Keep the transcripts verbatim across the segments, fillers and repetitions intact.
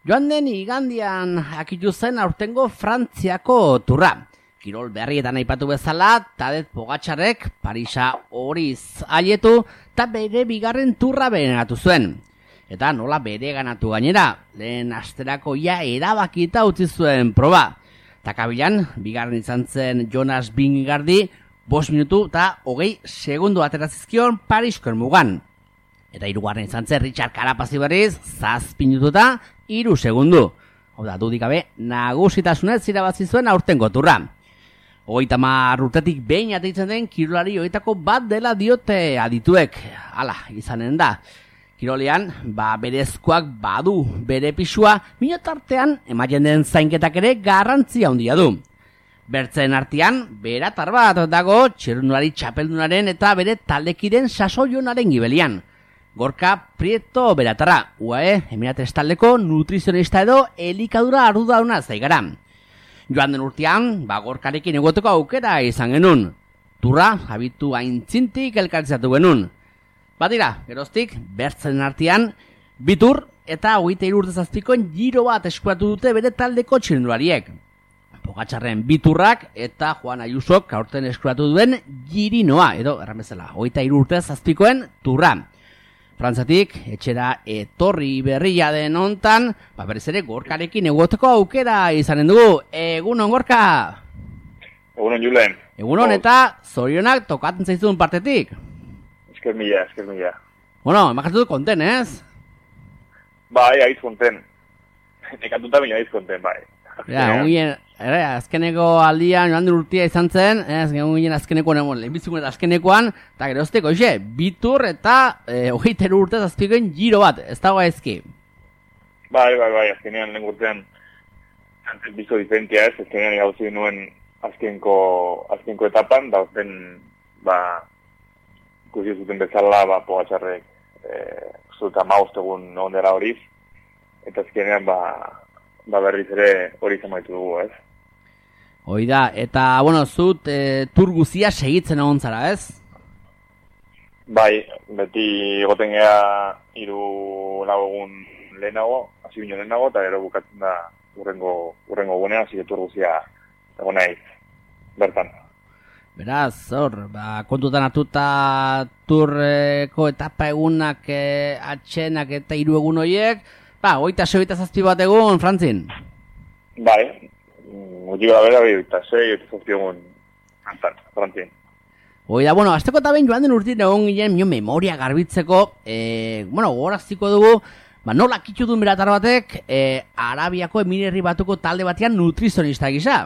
Joan den igandian akitu zen aurtengo Frantziako turra. Kirol berrietan aipatu bezala, Tadej Pogačarek Parisa horiz aietu eta bere bigarren turra berenatu zuen. Eta nola bere ganatu gainera, lehen asterako ia erabakita utzi zuen proba. Takabilan, bigarren izan zen Jonas Vingegaardi, bost minutu eta hogei segundu aterazizkion Parisko mugan. Eta hirugarren izan zen Richard Carapaz berriz, zazpi minutu eta hiru segundu. Hau da, dudik gabe, nagusitasunez irabazi zuen aurtengo turra. Hogeita hamar urtetik behin ateitzen den kirolari horietako bat dela diote adituek. Hala, izanen da. Kirolean, ba, berezkoak badu bere pisua, minotartean ematen den zainketak ere garrantzia handia du. Bertzen artean, beratar bat dago txirrindulari txapeldunaren eta bere taldekiren sasoionaren gibelian. Gorka Prieto beratarra, U A E, Emirates taldeko nutrizionista edo elikadura arduraduна zaigara. Joan den urtean, ba, Gorkarekin egoteko aukera izan genuen. Turra, habitu aintzintik elkartzatu genuen. Badira, geroztik, bertzen artean, bitur eta hogeita hiru urte zazpikoen giro bat eskuratu dute bere taldeko txirrindulariek. Pogačarren biturrak eta Juan Ayusok aurten eskuratu duen girinoa, edo erramezela, hogeita hiru urte zazpikoen turra. Frantzatik, etxera etorri berria den hontan, ba berez ere Gorkarekin egoteko aukera izanen dugu. Egunon, Gorka! Egunon, Julen. Egunon, eta zorionak tokatzen zaizun partetik. Esker mila, esker mila. Bueno, emakatu dut konten, ez? Bai, aiz konten. Nekatuta bina aiz konten, bai. Ja, ongien, ere, azkeneko aldian joan den urtia izan zen, ez, ongien azkenekoan, lehenbitzikun eta azkenekoan, eta gerozteko, oixe, bitur eta e, hogeita hiru urte zazpikoen giro bat, ez dago ezki. Bai, bai, bai, azkenean lehen urtean, antes bizo diferentia ez, azkenean gauzi nuen azkenko, azkenko etapan, da orten, ba, ikusi zuten bezala, ba, Pogačarrek, e, zuta mauztegun ondera horiz, eta azkenean, ba, ba berriz ere hori zamaitu dugu, ez? Hoi da, eta, bueno, zut e, tur guzia segitzen egon zara, ez? Bai, beti egoten gea hiru lau egun lehenago, hasi bino lehenago, eta gero bukatzen da urrengo, urrengo gunean, hasi tur guzia egon naiz, bertan. Beraz, hor, ba, kontutan hartuta turreko etapa egunak, e, atxenak eta hiru egun horiek, ba, oita sei, oita zazpi bat egun, Frantzin? Bai, gutxi gara bera, oita sei, oita zazpi egun, antan, Frantzin. Oida, bueno, azteko eta behin joan den urtin egon ginen, mio memoria garbitzeko, e, bueno, gogoraztiko dugu, ba, nola kitxu duen beratar batek, e, Arabiako emirerri batuko talde batean nutrizionista gisa.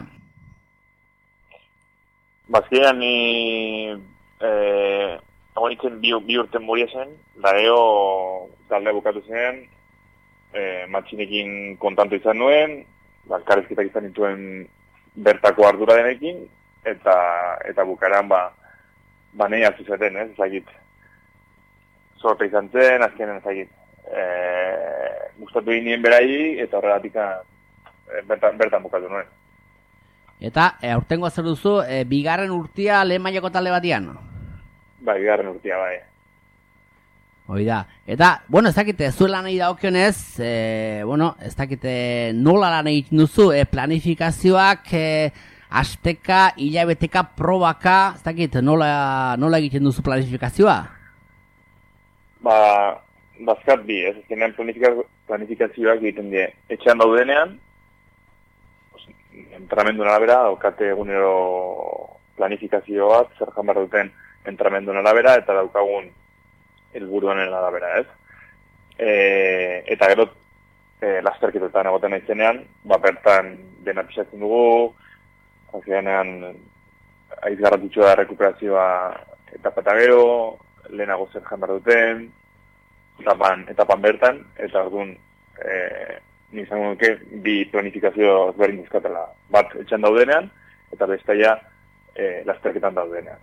Bazkidean ni, eh, agonitzen bi, bi urten moria zen, da eo talde bukatu zen, E, matxinekin kontanto izan nuen, balkarezketak izan dituen bertako ardura denekin, eta eta bukaran ba, ba nahi hartu zaten, ez, ezagit. Sorte izan zen, azkenen ezagit. E, gustatu ginen berai, eta horregatik e, bertan, bertan bukatu nuen. Eta, e, aurtengo zer duzu, e, bigarren urtia lehen mailako talde batian? Bai, bigarren urtia, bai. Hoi da. Eta, bueno, ez dakite, zuela nahi daukionez, e, bueno, ez dakite nola lan egiten duzu, e, planifikazioak, e, asteka, hilabeteka, probaka, ez dakite, nola, nola egiten duzu planifikazioa? Ba, bazkat bi, ez ezkenean planifikazioak egiten die. Etxean daudenean, entrenamenduen arabera, daukate egunero planifikazioak, zer jamar duten entrenamenduen arabera, eta daukagun helburuanen arabera, ez? E, eta gero, e, lasterketetan egoten naizenean, ba, bertan dena pixatzen dugu, azkenean aiz garrantzitsua da rekuperazioa etapa eta gero, lehenago zer jamar duten, etapan, etapan bertan, eta orduan, e, nizango nuke, bi planifikazio ezberdin dizkatela. Bat etxan daudenean, eta bestaia e, lasterketan daudenean.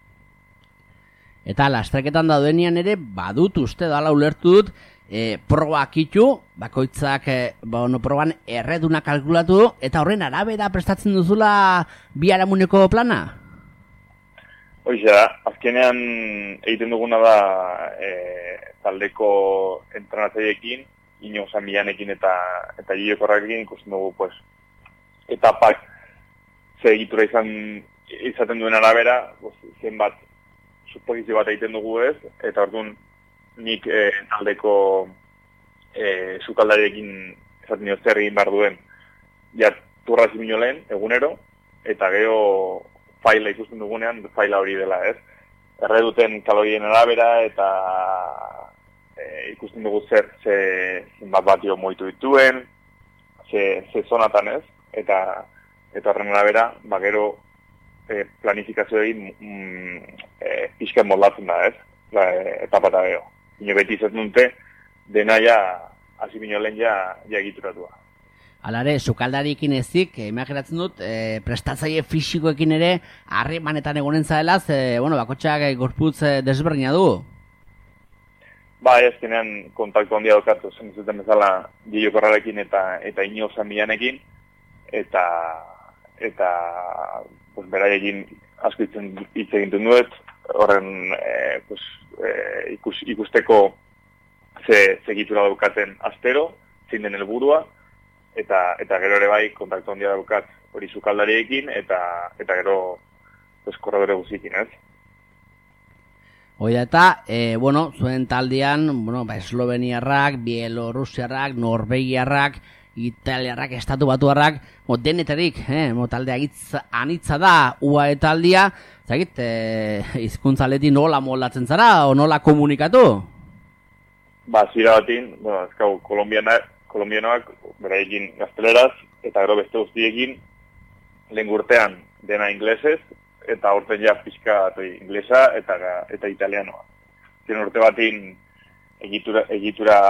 Eta lasterketan daudenean ere badut uste dala ulertu dut e, probak itxu, bakoitzak e, ba, ono, proban erreduna kalkulatu eta horren arabera prestatzen duzula bi aramuneko plana? Hoize da, azkenean egiten duguna da e, taldeko entrenatzaileekin ino Sanmillanekin eta eta Giokorrarekin ikusten dugu pues etapak ze egitura izan izaten duen arabera, pues, zenbat suposizio bat egiten dugu ez, eta orduan nik eh, taldeko eh, sukaldariekin esaten dio zer egin behar duen ja turra zimino lehen, egunero, eta gero faila ikusten dugunean, faila hori dela ez. Erre duten kalorien arabera eta e, ikusten dugu zer ze zenbat batio moitu dituen, ze, ze zonatan ez, eta eta horren arabera, ba gero e, planifikazio egin mm, e, pixka moldatzen da ez, la, e, etapa eta gero. Ino beti izaten dute, dena ja, hasi bino lehen ja, ja egituratua. Alare, sukaldarikin ezik, imaginatzen dut, e, prestatzaile fisikoekin ere harremanetan egonen zaela, ze, bueno, bakotxak gorputz desberdina du. Ba, ezkenean kontaktu handia dokatu, zen zuten bezala Giokorrarekin eta eta ino Sanmillanekin, eta eta pues, beraiekin asko hitz egiten duet, horren e, pues, e, ikus, ikusteko ze segitura daukaten astero, zein den helburua, eta eta gero ere bai kontaktu handia daukat hori sukaldariekin eta eta gero pues korredore guztiekin, ez? Oida eta, e, bueno, zuen taldean, bueno, ba, esloveniarrak, bielorusiarrak, norvegiarrak, italiarrak, estatu batuarrak, mo denetarik, eh, mo taldea hitz anitza da, ua eta aldia, zagit, e, hizkuntzaleti nola moldatzen zara, o nola komunikatu? Ba, zira batin, bueno, ezkau, kolombianak, kolombianoak beraiekin gazteleraz, eta gero beste guztiekin lehen urtean dena inglesez, eta urten ja pixka inglesa eta eta italianoa. Zien urte batin egitura, egitura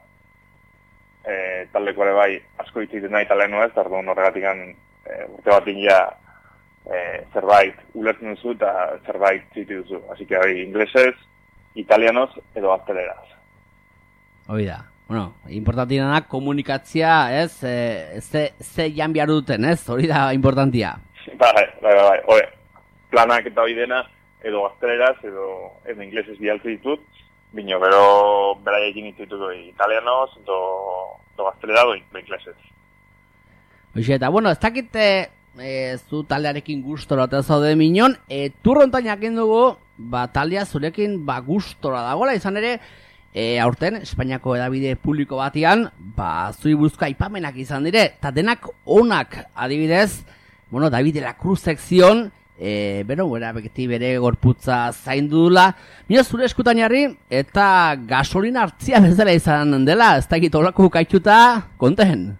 e, taldekoare bai asko hitz egiten da italianoa ez, orduan horregatik e, urte batin ja e, zerbait ulertzen duzu eta zerbait zitu duzu. Así que bai inglesez, italianoz edo gazteleraz. Hoi da. Bueno, importantina da komunikatzia, ez, e, ze, ze jan behar duten, ez, hori da importantia. Bai, bai, bai, bai, planak eta hori dena, edo gazteleraz, edo edo inglesez bialtze ditut, bino, gero beraiekin hitz dituko italianoz, edo, edo gaztelera, edo inglesez. Hoxe, eta, bueno, ez dakit e, zu taldearekin gustora eta zaude minon, e, turrontan jakin dugu, ba, taldea zurekin, ba, gustora dagoela, izan ere, E, aurten, Espainiako edabide publiko batean, ba, zui buruzko aipamenak izan dire, eta denak onak adibidez, bueno, David de la Cruz sekzion, e, bero, bera, beketi bere gorputza zaindu dula, mira zure eskutan jarri, eta gasolina hartzia bezala izan dela, ez da egit horako kaitxuta, konten?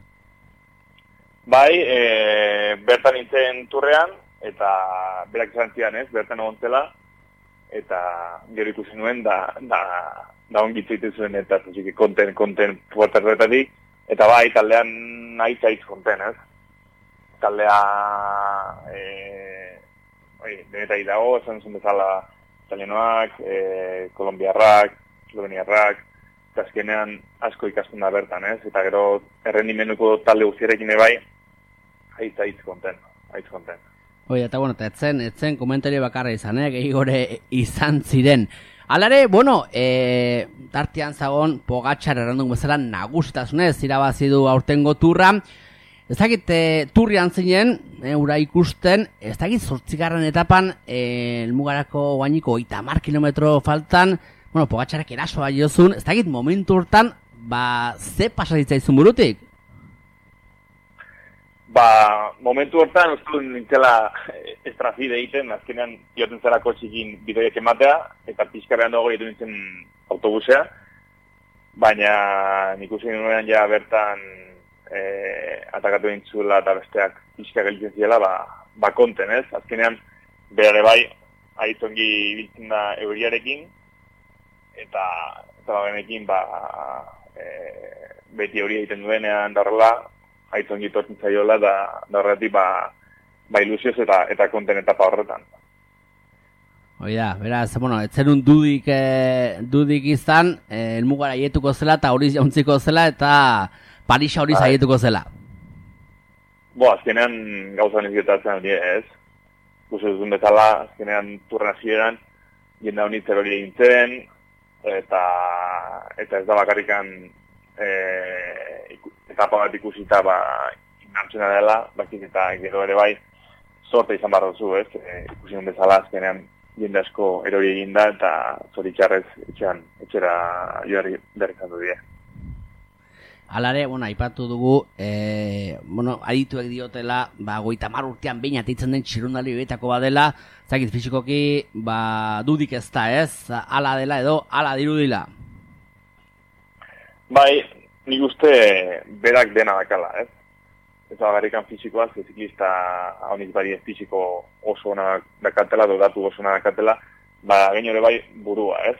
Bai, e, bertan nintzen turrean, eta berak izan zian ez, bertan egontzela, eta gero ikusi nuen, da, da, da ongi egiten zuen eta zuzik konten, konten puertarretatik, eta bai, taldean nahi zaiz konten, ez? Taldea, e, oi, denetai dago, esan zuen bezala italianoak, e, kolombiarrak, esloveniarrak, eta azkenean asko ikasten da bertan, ez? Eta gero errendimenuko talde guztiarekin bai, nahi zaiz konten, nahi konten. Oi, eta bueno, eta etzen, etzen komentario bakarra izan, eh? Gehi gore izan ziren. Alare, bueno, e, tartean zagon Pogačar errandun bezala nagusitasunez irabazi du aurtengo turra. Ez dakit e, turrian zinen, e, ura ikusten, ez dakit zortzigarren etapan e, elmugarako guainiko oita hamar kilometro faltan, bueno, Pogačarek erasoa jozun, ez dakit momentu hortan, ba, ze pasatitzaizun burutik? Ba, momentu hortan, uste dut nintzela estrafide egiten, azkenean joten zara kotxikin bidoiak ematea, eta pixkarrean dago egiten nintzen autobusea, baina nik uste nuen ja bertan e, atakatu nintzula eta besteak pixka gelitzen ziela, ba, ba konten ez, azkenean berare bai, aitongi biltzen da euriarekin, eta eta bagenekin, ba, e, beti euria egiten duenean da horrela, aitongi tortzen zaiola da, da horretik ba, ba ilusioz eta eta konten etapa horretan. Oida, beraz, bueno, etzerun dudik, e, dudik izan, e, elmugara aietuko zela eta hori jauntziko zela eta Parisa hori zaietuko zela. Bo, azkenean gauza nizketatzen hori ez. Guzo duzun bezala, azkenean turren hasieran jenda honitzer hori egin zen, eta, eta ez da bakarrikan e, etapa bat ikusita, ba, inantzuna dela, bakiz eta gero ere bai, sorte izan behar duzu, ez? E, ikusi non bezala azkenean jende asko erori egin da, eta zoritxarrez etxean, etxera joari behar izan du die. Alare, bueno, aipatu dugu, e, bueno, adituek diotela, ba, goita mar urtean behin atitzen den txirundali horietako badela, zakit fisikoki, ba, dudik ez da, ez? Ala dela edo, ala dirudila. Bai, nik uste berak dena dakala, ez? Ez agarrikan fisikoaz, que ziklista haunik bari fisiko oso ona dakatela, dodatu oso ona dakatela, ba, gain hori bai burua, ez?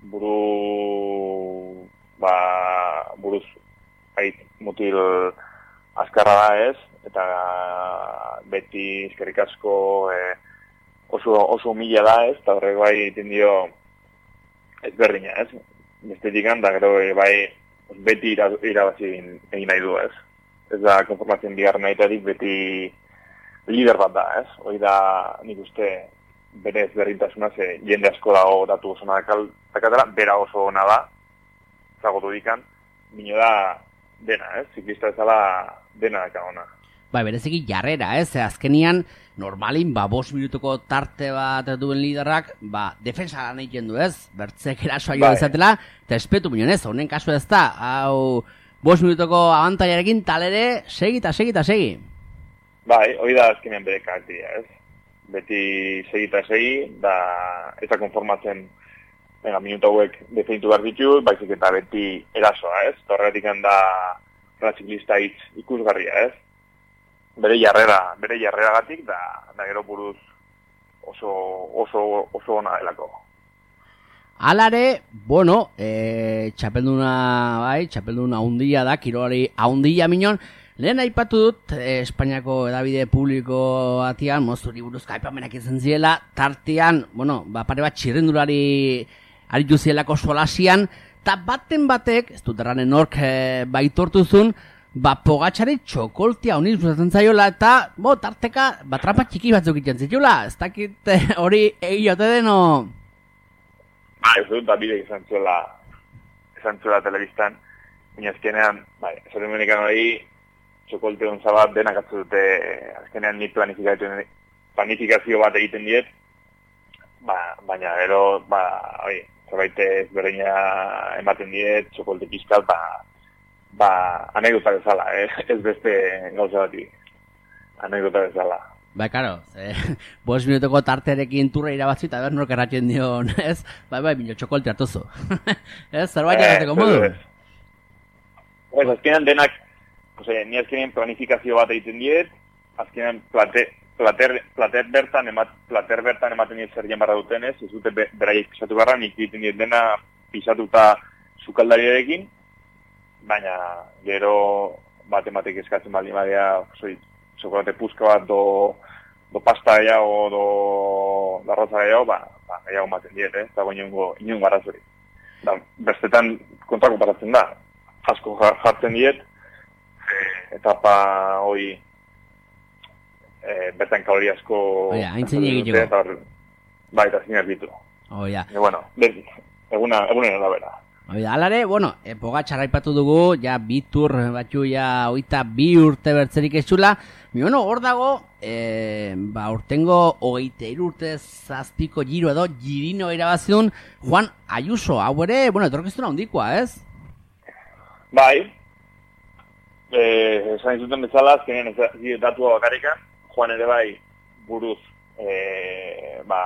Buru, ba, buruz, ait, mutil azkarra da, ez? Eta beti eskerrik asko e, oso, oso mila da, ez? Eta horrek bai egiten dio ezberdina, ez? Bestetik da, gero bai beti irabazi egin, egin nahi du, ez? Ez da konformazioen bigarren nahitarik beti lider bat da, ez? Hoi da nik uste bere ezberdintasuna, ze jende asko dago datu oso dakatela, bera oso ona da, zagotu dikan, bino da dena, ez? Ziklista ezala dena daka ona. Bai, bereziki jarrera, ez? Azkenian, normalin, ba, bost minutuko tarte bat duen liderrak, ba, defensa lan egiten du, ez? Bertzek erasoa jo dezatela, eta espetu minon, ez? Honen kasu ez da, hau, bost minutuko abantaiarekin talere, segi eta segi eta segi. Bai, hori da azkenean bere karakteria, ez? Beti segi eta segi, da, ez da konformatzen, venga, minutu hauek definitu behar ditu, baizik eta beti erasoa, ez? Torretik da, ziklista hitz ikusgarria, ez? Bere jarrera, bere jarreragatik da, da gero buruz oso, oso, oso ona delako. Alare, bueno, e, txapelduna, bai, txapelduna haundia da, kirolari haundia minon, lehen aipatu dut, e, Espainiako edabide publiko batian, mozturi buruzka aipamenak izan ziela, tartean, bueno, ba, pare bat txirrendulari aritu zielako solasian, eta baten batek, ez dut erranen ork e, baitortuzun, ba, Pogačari txokoltia honi zuzatzen zaiola, eta, bo, tarteka, ba, trampa txiki batzuk egiten zitula, ez dakit hori egiote deno. Ba, ez dut, da bide izan zuela, izan zuela telebistan, baina azkenean, bai, esaten benekan hori, txokolte onza bat denak atzu dute, azkenean ni planifikazio bat egiten diet, ba, baina gero, ba, oi, zerbait ezberdina ematen diet, txokolte pizkat, ba, ba, anekdota bezala, eh? Ez beste gauza bati, anekdota bezala. Ba, karo, eh, bost minutoko tarterekin turra irabazi eta ber nork erratzen dion, ez? Bai, bai, bino txokolte hartuzu. Ez, zerbait egiteko modu? Ez, azkenean denak, ose, ni azkenean planifikazio bat egiten diet, azkenean plate, plater, plater, bertan, emat, plater bertan ematen diet zer barra duten ez, ez dute be, beraiek pisatu barra, nik egiten diet dena pisatuta sukaldariarekin, baina gero bat ematek eskatzen baldin badea, soy, chocolate puska bat do, do pasta gehiago, do darroza gehiago, ba, ba gehiago maten diet, eh? Eta inungo, inungo arazori. Da, bestetan kontrako paratzen da. Asko jartzen diet, e, etapa hoi e, bertan kalori asko... Oia, haintzen egiteko. Bai, eta zinak ditu. Oia. E, bueno, eguna, egunen arabera. Oida, alare, bueno, e, Pogačar aipatu dugu, ja bitur batxu, ja oita bi urte bertzerik etxula. Mi, bueno, hor dago, e, ba, urtengo hogeita hiru urte zazpiko giro edo girino irabazidun Juan Ayuso, hau ere, bueno, etorkizuna handikoa, ez? Bai, eh, esan izuten bezala, azkenean ez datua bakarika, Juan ere bai buruz, e, ba,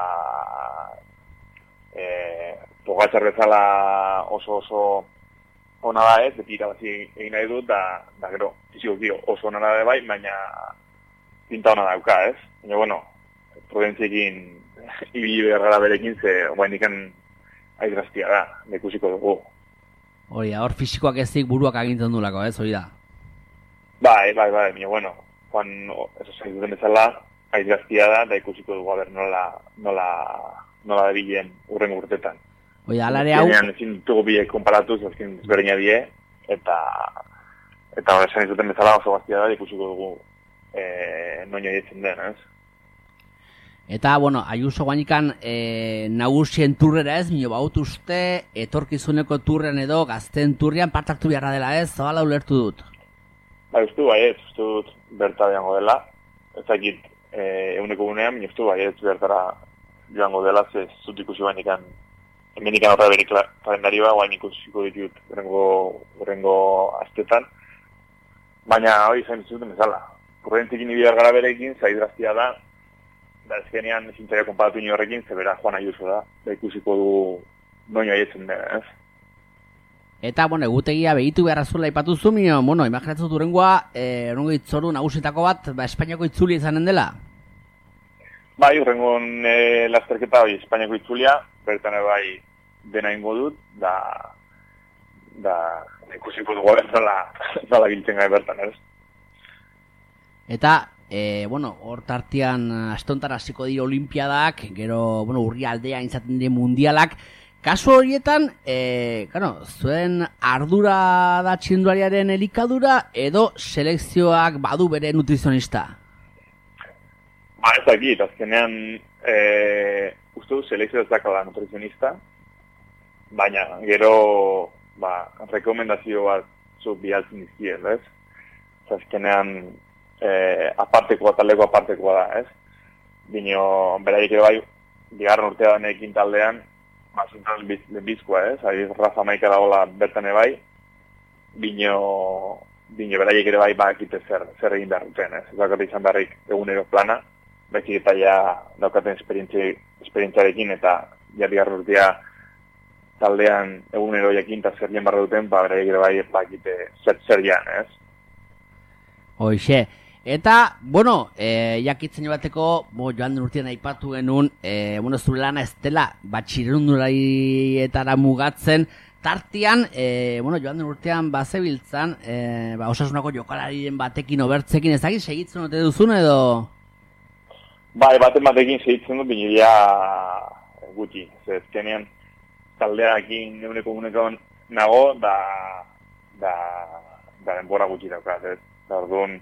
e, Pogačar bezala oso oso ona da ez, beti irabazi egin nahi dut, da, da gero, fizikoki oso ona da bai, baina pinta ona dauka, ez? Baina, bueno, prudentziekin ibili bergara berekin, ze guain ikan aizraztia da, dekusiko dugu. Hori da, hor fizikoak ezik buruak agintzen dulako, ez, hori da? Bai, bai, bai, baina, bueno, Juan, eso zain duten bezala, aizraztia da, da ikusiko dugu, a ber, nola, nola, nola da bilen urrengo urtetan. Oida, alare hau... Zenean ezin dugu biek konparatuz, ezin ezberdina die, eta eta hori esan izuten bezala oso gaztia da, ikusiko dugu e, noño dietzen den, ez? Eta, bueno, Ayuso guanikan e, nagusien turrera ez, mino baut uste, etorkizuneko turren edo gazten turrian partaktu beharra dela ez, zabala ulertu dut. Ba, ustu bai ez, ustu dut berta joango dela, ezakit e, eguneko gunean, mino ustu bai ez bertara joango dela, ze zut ikusi guanikan, emenikan horra berik kalendari ba, guain ikusiko ditut urrengo astetan, baina hori zain zuten ezala. Kurrentzikin ibiar gara berekin, zaidraztia da, da ezkenean zintzaria konparatu nio horrekin, zebera Juan Ayuso da, da ikusiko du noño aietzen dena, ez? Eta, bueno, egutegia behitu beharra zuela ipatu zumio, bueno, imaginatzen dut urengoa, e, urengo itzoru nagusitako bat, ba, Espainiako itzuli izanen dela? Bai, urrengon e, lasterketa hori Espainiako itzulia, bertan bai dena ingo dut, da, da ikusiko dugu zala, zala giltzen gai bertan, ez? Eta, e, bueno, hor tartean astontan hasiko dira olimpiadak, gero, bueno, urri aldea izaten dira mundialak. Kasu horietan, e, claro, zuen ardura da txinduariaren elikadura edo selekzioak badu bere nutrizionista? Ba, ez dakit, azkenean, e, uste du selekzioa ez dakala nutrizionista, baina gero, ba, rekomendazio bat zu bialtzen dizkiel, ez? Azkenean, Eh, apartekoa, taleko apartekoa da, ez? Bino, beraiek ere bai, bigarren urtea danekin taldean, mazintan lehenbizkoa, ez? Ari, Rafa Maika dagoela bertan bai, bino, bino beraiek ere bai bakite zer, zer egin behar duten, ez? Ez daukate izan beharrik egunero plana, baizik eta ja daukaten esperientziarekin eta ja bigarren urtea taldean egunero jakin eta zer jen behar duten, ba, beraiek ere bai bakite zer, zer jan, ez? Hoxe. Eta, bueno, e, jakitzen bateko, bo, joan den urtean aipatu genuen, e, bueno, zure lana ez dela, batxirunduraietara mugatzen, tartian, e, bueno, joan den urtean bazebiltzan, e, ba, osasunako jokalarien batekin obertzekin, ez dakit segitzen ote duzun edo? Bai, baten batekin segitzen dut, binidea gutxi, zezkenean taldeakin eguneko eguneko nago, da, da, da denbora gutxi daukat, ez, da orduan,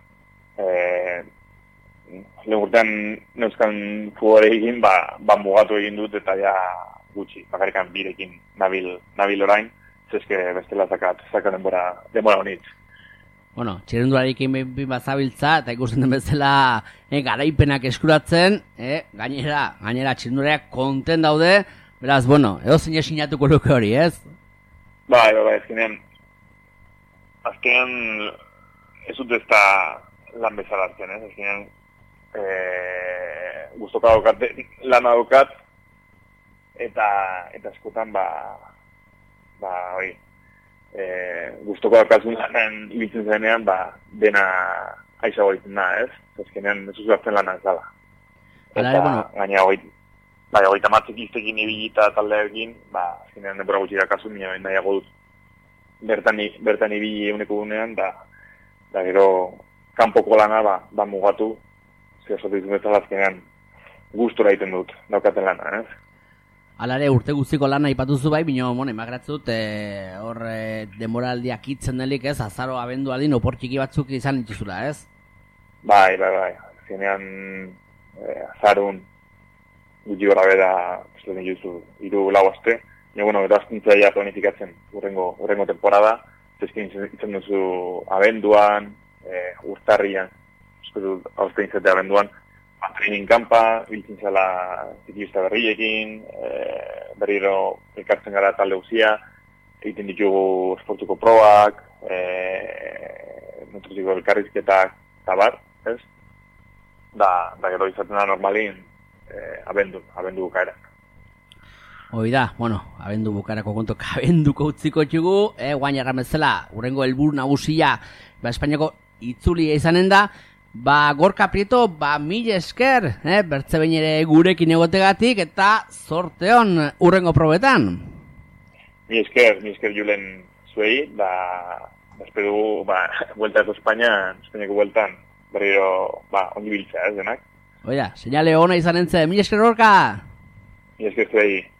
Eh, lehen urtean neuzkan futbole egin, ba, ba mugatu egin dut eta ja gutxi, bakarrikan birekin nabil, nabil orain, zezke bestela zakat, zakat denbora, denbora honitz. Bueno, txirrendularekin behin bazabiltza, eta ikusten den bezala eh, garaipenak eskuratzen, eh, gainera, gainera txirrendulareak konten daude, beraz, bueno, edo zine sinatuko luke hori, ez? Bai, bai, bai, azkenean, azkenean, ez dut ez da lan bezala hartzen, ez? Azkenean, e, guztoka daukat, lana daukat, eta, eta eskotan, ba, ba, oi, e, guztoko daukazun lanen ibiltzen zenean, ba, dena aizago egiten da, ez? Azkenean, ez uzu hartzen lana ez dala. Eta, bueno, gaina, oi, bai, oi, tamatzek iztekin ibilita taldeekin, ba, azkenean, nebora gutxi dakazu, nina ben nahiago dut, bertan, bertan ibili eguneko gunean, da, da, gero, kanpoko lana, ba, ba mugatu, zer sotu izan bezala azkenean gustora egiten dut, daukaten lana, ez? Alare, urte guztiko lana ipatuzu bai, bino, bueno, emagratzen dut, e, hor e, demoraldiak itzen delik, ez? Azaro abendu aldin, opor txiki batzuk izan dituzula, ez? Bai, bai, bai, azkenean e, azarun gutxi gora beda, eslaten juzu, iru lau aste, e, bueno, eta azkuntzaia planifikatzen urrengo, urrengo temporada, zezkin itzen duzu abenduan, E, urtarrian, eskutu hauzte inzete abenduan, ba, training kampa, biltzen zela zikista berriekin, e, berriro elkartzen gara talde guzia, egiten ditugu esportuko probak, e, nutruziko elkarrizketak, eta bar, ez? Da, da gero izaten da normalin, e, abendu, abendu bukaera. Hoi da, bueno, abendu bukarako kontok abenduko utziko txugu, eh, guain erramezela, urrengo helburu nagusia, ba, Espainiako itzulia izanen da, ba, Gorka Prieto, ba, mil esker, eh, bertze behin ere gurekin egotegatik, eta zorte hon urrengo probetan. Mil esker, mil esker julen zuei, da, espero, ba, vuelta eto Espainia, Espainiako vueltan, berriro, ba, ongi biltzea, ez denak. Oida, señale ona izanen zen, mil esker Gorka! Mil esker zuei.